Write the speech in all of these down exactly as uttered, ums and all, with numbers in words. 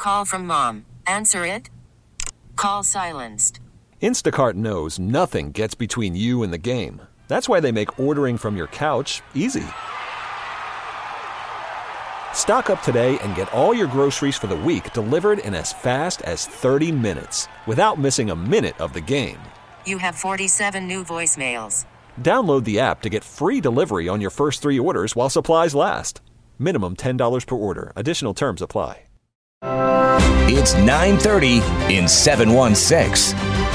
Call from mom. Answer it. Call silenced. Instacart knows nothing gets between you and the game. That's why they make ordering from your couch easy. Stock up today and get all your groceries for the week delivered in as fast as thirty minutes without missing a minute of the game. You have forty-seven new voicemails. Download the app to get free delivery on your first three orders while supplies last. Minimum ten dollars per order. Additional terms apply. It's nine thirty in seven one six.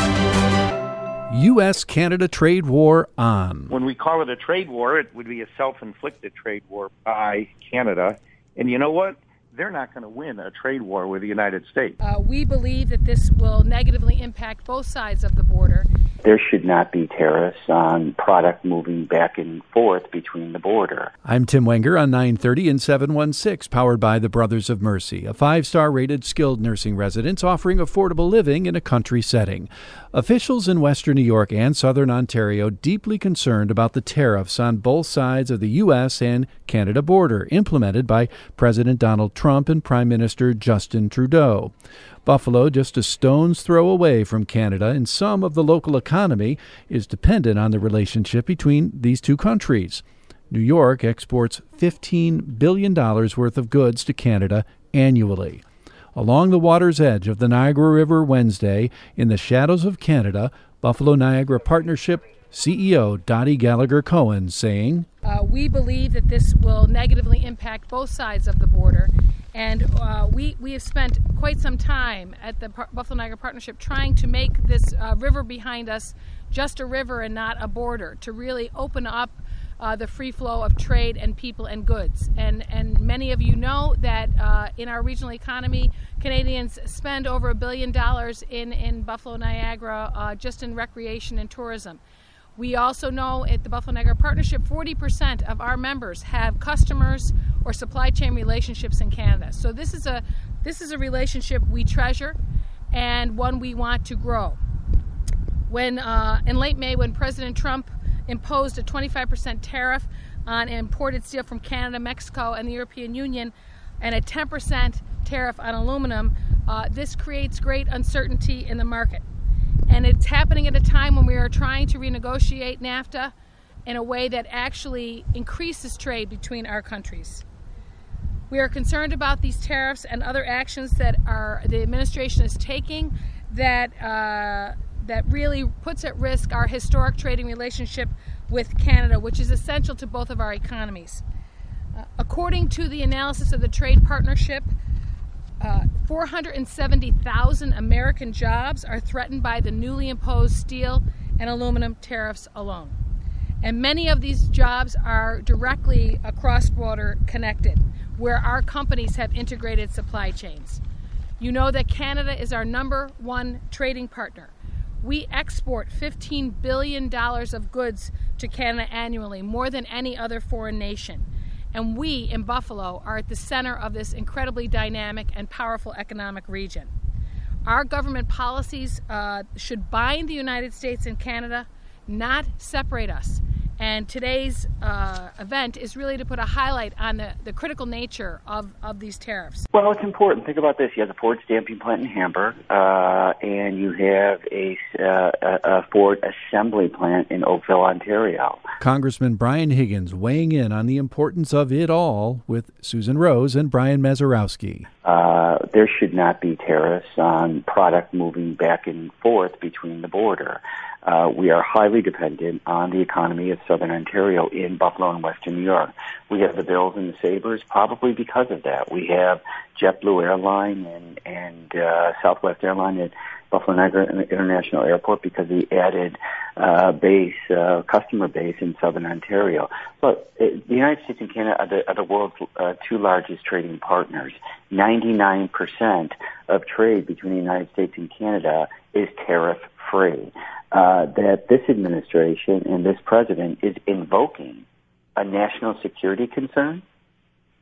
U S Canada trade war on. When we call it a trade war, it would be a self-inflicted trade war by Canada. And you know what? They're not going to win a trade war with the United States. Uh, we believe that this will negatively impact both sides of the border. There should not be tariffs on product moving back and forth between the border. I'm Tim Wenger on nine thirty and seven one six, powered by the Brothers of Mercy, a five-star rated skilled nursing residence offering affordable living in a country setting. Officials in Western New York and Southern Ontario deeply concerned about the tariffs on both sides of the U S and Canada border implemented by President Donald Trump and Prime Minister Justin Trudeau. Buffalo, just a stone's throw away from Canada, and some of the local economy is dependent on the relationship between these two countries. New York exports fifteen billion dollars worth of goods to Canada annually. Along the water's edge of the Niagara River Wednesday, in the shadows of Canada, Buffalo Niagara Partnership C E O Dottie Gallagher-Cohen saying, uh, we believe that this will negatively impact both sides of the border. And uh, we, we have spent quite some time at the Par- Buffalo Niagara Partnership trying to make this uh, river behind us just a river and not a border, to really open up uh, the free flow of trade and people and goods. And, and many of you know that uh, in our regional economy, Canadians spend over a billion dollars in, in Buffalo Niagara uh, just in recreation and tourism. We also know at the Buffalo Niagara Partnership, forty percent of our members have customers or supply chain relationships in Canada. So this is a this is a relationship we treasure and one we want to grow. When uh, in late May, when President Trump imposed a twenty-five percent tariff on imported steel from Canada, Mexico, and the European Union, and a ten percent tariff on aluminum, uh, this creates great uncertainty in the market. And it's happening at a time when we are trying to renegotiate NAFTA in a way that actually increases trade between our countries. We are concerned about these tariffs and other actions that our, the administration is taking that, uh, that really puts at risk our historic trading relationship with Canada, which is essential to both of our economies. Uh, according to the analysis of the Trade Partnership, Uh, four hundred seventy thousand American jobs are threatened by the newly imposed steel and aluminum tariffs alone. And many of these jobs are directly cross-border connected, where our companies have integrated supply chains. You know that Canada is our number one trading partner. We export fifteen billion dollars of goods to Canada annually, more than any other foreign nation. And we in Buffalo are at the center of this incredibly dynamic and powerful economic region. Our government policies uh, should bind the United States and Canada, not separate us. And today's uh, event is really to put a highlight on the, the critical nature of, of these tariffs. Well, it's important. Think about this. You have a Ford stamping plant in Hamburg, uh, and you have a, uh, a Ford assembly plant in Oakville, Ontario. Congressman Brian Higgins weighing in on the importance of it all with Susan Rose and Brian Mazurowski. Uh, there should not be tariffs on product moving back and forth between the border. Uh, we are highly dependent on the economy of Southern Ontario in Buffalo and Western New York. We have the Bills and the Sabres probably because of that. We have JetBlue Airline and, and uh, Southwest Airline at Buffalo Niagara International Airport because the added uh, base, uh, customer base in Southern Ontario. Look, it, the United States and Canada are the, are the world's uh, two largest trading partners. ninety-nine percent of trade between the United States and Canada is tariff-free. Uh, that this administration and this president is invoking a national security concern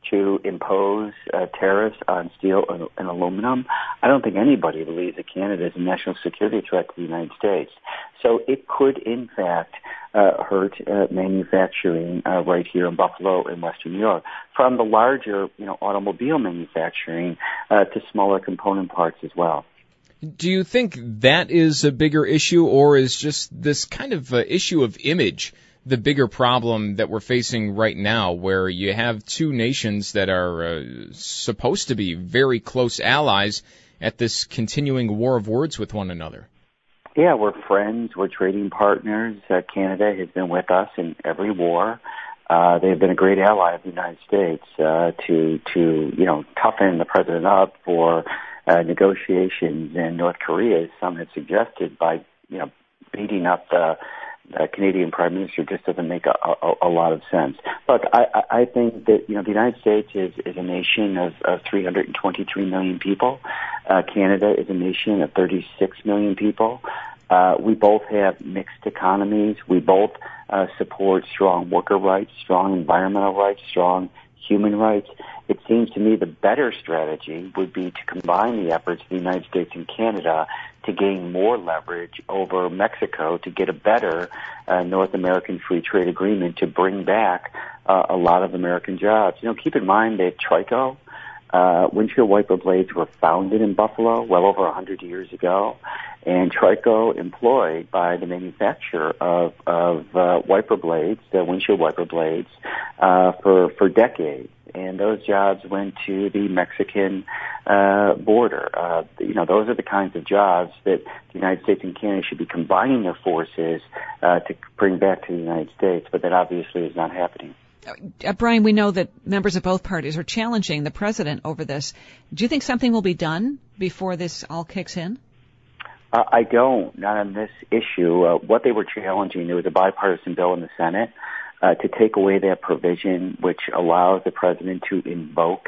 to impose uh, tariffs on steel and, and aluminum, I don't think anybody believes that Canada is a national security threat to the United States. So it could, in fact, uh, hurt uh, manufacturing uh, right here in Buffalo and Western New York, from the larger, you know, automobile manufacturing uh, to smaller component parts as well. Do you think that is a bigger issue, or is just this kind of uh, issue of image the bigger problem that we're facing right now, where you have two nations that are uh, supposed to be very close allies at this continuing war of words with one another? Yeah, we're friends. We're trading partners. Uh, Canada has been with us in every war. Uh, they've been a great ally of the United States uh, to, to, you know, toughen the president up for uh, negotiations in North Korea, as some have suggested, by, you know, beating up the Uh, Canadian Prime Minister just doesn't make a, a, a lot of sense. Look, I, I think that, you know, the United States is, is a nation of, of three hundred twenty-three million people. Uh, Canada is a nation of thirty-six million people. Uh, we both have mixed economies. We both uh, support strong worker rights, strong environmental rights, strong human rights. It seems to me the better strategy would be to combine the efforts of the United States and Canada to gain more leverage over Mexico to get a better uh, North American free trade agreement to bring back uh, a lot of American jobs. You know, keep in mind that Trico, uh, windshield wiper blades were founded in Buffalo well over one hundred years ago, and Trico employed by the manufacturer of, of uh, wiper blades, the windshield wiper blades, uh, for, for decades. And those jobs went to the Mexican uh, border. Uh, you know, those are the kinds of jobs that the United States and Canada should be combining their forces uh, to bring back to the United States, but that obviously is not happening. Uh, Brian, we know that members of both parties are challenging the president over this. Do you think something will be done before this all kicks in? Uh, I don't, not on this issue. Uh, what they were challenging, there was a bipartisan bill in the Senate Uh, to take away that provision which allows the president to invoke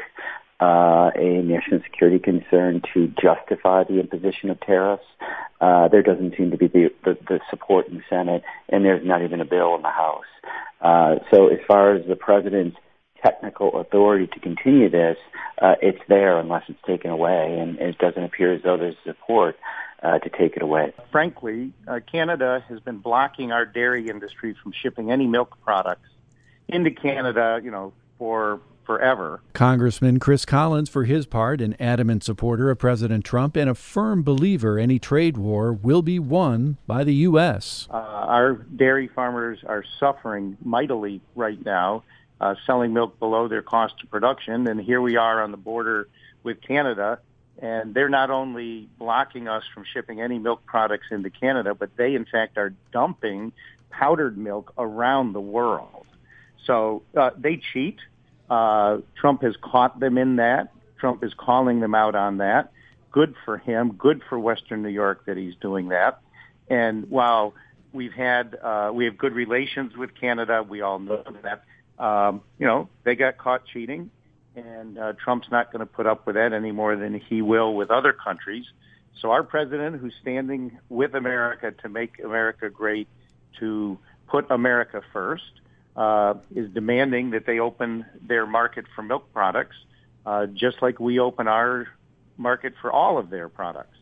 uh, a national security concern to justify the imposition of tariffs. Uh, there doesn't seem to be the, the, the support in the Senate, and there's not even a bill in the House. Uh, so as far as the president's technical authority to continue this, uh, it's there unless it's taken away, and it doesn't appear as though there's support Uh, to take it away. Frankly, uh, Canada has been blocking our dairy industry from shipping any milk products into Canada, you know, for forever. Congressman Chris Collins, for his part, an adamant supporter of President Trump and a firm believer any trade war will be won by the U S. Uh, our dairy farmers are suffering mightily right now, uh, selling milk below their cost of production, and here we are on the border with Canada. And they're not only blocking us from shipping any milk products into Canada, but they, in fact, are dumping powdered milk around the world. So uh, they cheat. Uh, Trump has caught them in that. Trump is calling them out on that. Good for him. Good for Western New York that he's doing that. And while we've had uh, we have good relations with Canada, we all know that. Um, you know, they got caught cheating. And uh, Trump's not going to put up with that any more than he will with other countries. So our president, who's standing with America to make America great, to put America first, uh, is demanding that they open their market for milk products, uh, just like we open our market for all of their products.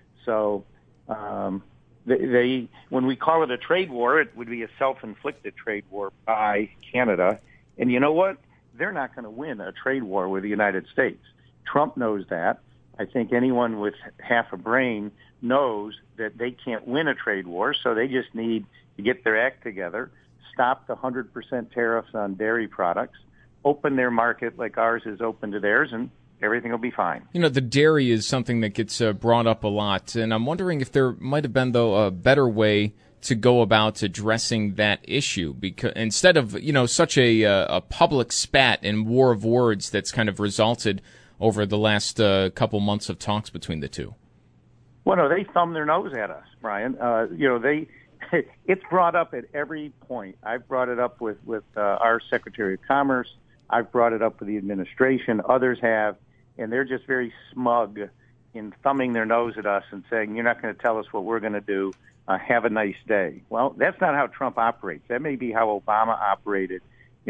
So um, they, they, when we call it a trade war, it would be a self-inflicted trade war by Canada. And you know what? They're not going to win a trade war with the United States. Trump knows that. I think anyone with half a brain knows that they can't win a trade war, so they just need to get their act together, stop the one hundred percent tariffs on dairy products, open their market like ours is open to theirs, and everything will be fine. You know, the dairy is something that gets uh, brought up a lot, and I'm wondering if there might have been, though, a better way to go about addressing that issue, because instead of, you know, such a, uh, a public spat and war of words that's kind of resulted over the last uh, couple months of talks between the two. Well, no, they thumb their nose at us, Brian. Uh, you know, they it's brought up at every point. I've brought it up with, with uh, our Secretary of Commerce. I've brought it up with the administration. Others have, and they're just very smug in thumbing their nose at us and saying, you're not going to tell us what we're going to do. Uh, have a nice day. Well, that's not how Trump operates. That may be how Obama operated, you know,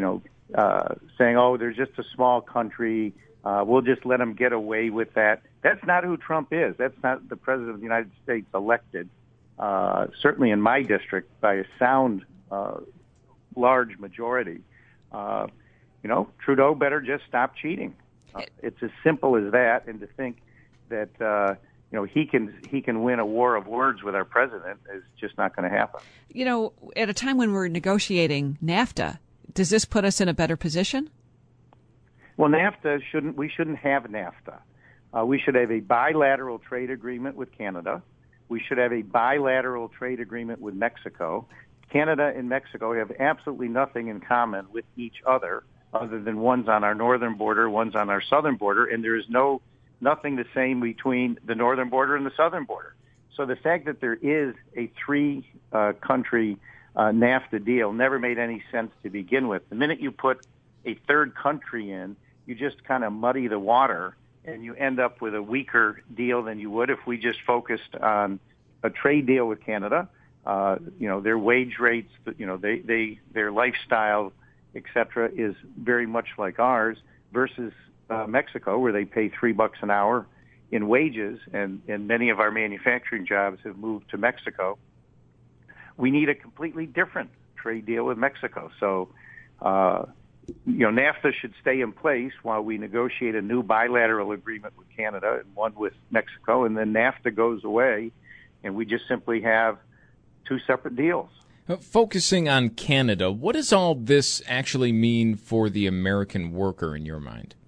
uh, saying, "Oh, they're just a small country. Uh, we'll just let them get away with that." That's not who Trump is. That's not the president of the United States elected, uh, certainly in my district, by a sound, uh, large majority. Uh, you know, Trudeau better just stop cheating. Uh, it's as simple as that. And to think that uh, you know he can he can win a war of words with our president is just not going to happen. You know, at a time when we're negotiating NAFTA, does this put us in a better position? Well, NAFTA shouldn't. We shouldn't have NAFTA. Uh, we should have a bilateral trade agreement with Canada. We should have a bilateral trade agreement with Mexico. Canada and Mexico have absolutely nothing in common with each other, other than one's on our northern border, one's on our southern border, and there is no nothing the same between the northern border and the southern border. So the fact that there is a three-country uh, uh, NAFTA deal never made any sense to begin with. The minute you put a third country in, you just kind of muddy the water, and you end up with a weaker deal than you would if we just focused on a trade deal with Canada. Uh, you know, their wage rates, you know, they, they their lifestyle, et cetera, is very much like ours, versus uh, Mexico, where they pay three bucks an hour in wages, and, and many of our manufacturing jobs have moved to Mexico. We need a completely different trade deal with Mexico. So, uh, you know, NAFTA should stay in place while we negotiate a new bilateral agreement with Canada and one with Mexico, and then NAFTA goes away, and we just simply have two separate deals. Focusing on Canada, what does all this actually mean for the American worker in your mind?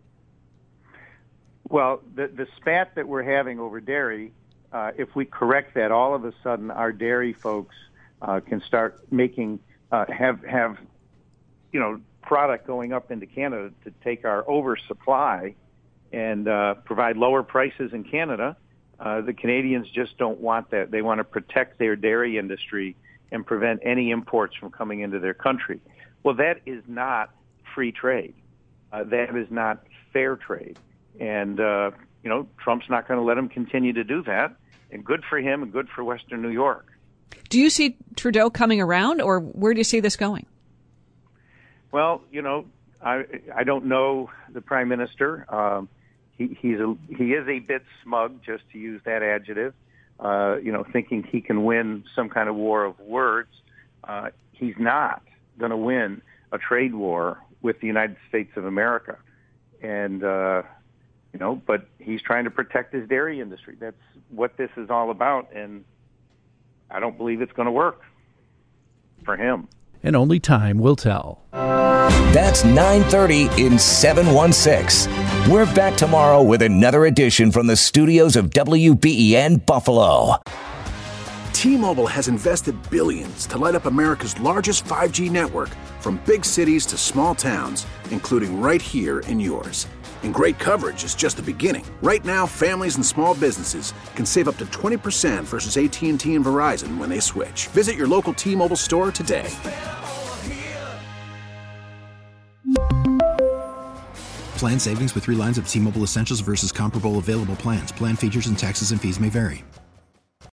Well, the, the spat that we're having over dairy, uh, if we correct that, all of a sudden our dairy folks uh, can start making, uh, have, have, you know, product going up into Canada to take our oversupply and uh, provide lower prices in Canada. Uh, the Canadians just don't want that. They want to protect their dairy industry and prevent any imports from coming into their country. Well, that is not free trade. Uh, that is not fair trade. And, uh, you know, Trump's not going to let them continue to do that. And good for him and good for Western New York. Do you see Trudeau coming around, or where do you see this going? Well, you know, I I don't know the Prime Minister. Um, he he's a, he is a bit smug, just to use that adjective. Uh, you know, thinking he can win some kind of war of words. Uh, he's not going to win a trade war with the United States of America, and uh, you know, but he's trying to protect his dairy industry. That's what this is all about, and I don't believe it's going to work for him. And only time will tell. That's nine thirty in seven one six. We're back tomorrow with another edition from the studios of W B E N Buffalo. T-Mobile has invested billions to light up America's largest five G network, from big cities to small towns, including right here in yours. And great coverage is just the beginning. Right now, families and small businesses can save up to twenty percent versus A T and T and Verizon when they switch. Visit your local T-Mobile store today. Plan savings with three lines of T-Mobile Essentials versus comparable available plans. Plan features and taxes and fees may vary.